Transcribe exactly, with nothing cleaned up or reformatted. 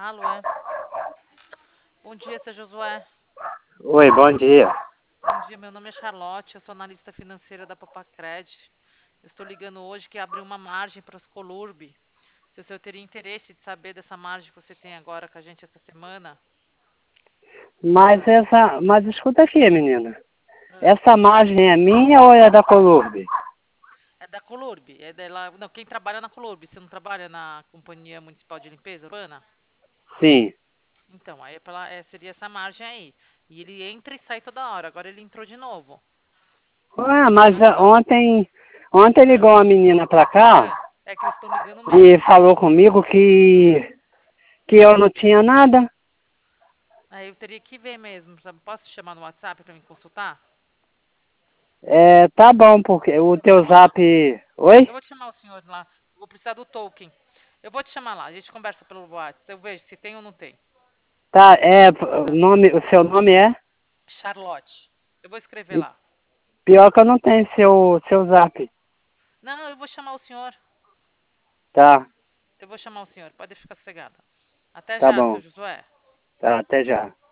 Alô, é? Bom dia, seu Josué. Oi, bom dia. Bom dia, meu nome é Charlotte, eu sou analista financeira da Papacred. Eu estou ligando hoje que abriu uma margem para as Colurb. Se o senhor teria interesse de saber dessa margem que você tem agora com a gente essa semana? Mas essa. Mas escuta aqui, menina. Ah, Essa margem é minha ou é da Colurb? É da Colurb, é dela. Não, quem trabalha na Colurb, você não trabalha na Companhia Municipal de Limpeza Urbana? Sim. Então, aí é pela- é, seria essa margem aí. E ele entra e sai toda hora, agora ele entrou de novo. Ah, mas ah, ontem. Ontem ligou uma menina pra cá É, é que eles estão ligando e mesmo. falou comigo que. que eu não tinha nada. Aí eu teria que ver mesmo, sabe? Posso te chamar no WhatsApp para me consultar? É, tá bom, porque o teu zap. Eu Oi? vou te chamar o senhor lá. Vou precisar do token. Eu vou te chamar lá. A gente conversa pelo WhatsApp. Eu vejo se tem ou não tem. Tá, é. O Tá. nome, o seu nome é? Charlotte. Eu vou escrever lá. Pior que eu não tenho seu, seu zap. Não, eu vou chamar o senhor. Tá, Eu vou chamar o senhor. Pode ficar sossegada. Até tá já, seu bom. Josué. Tá, até já.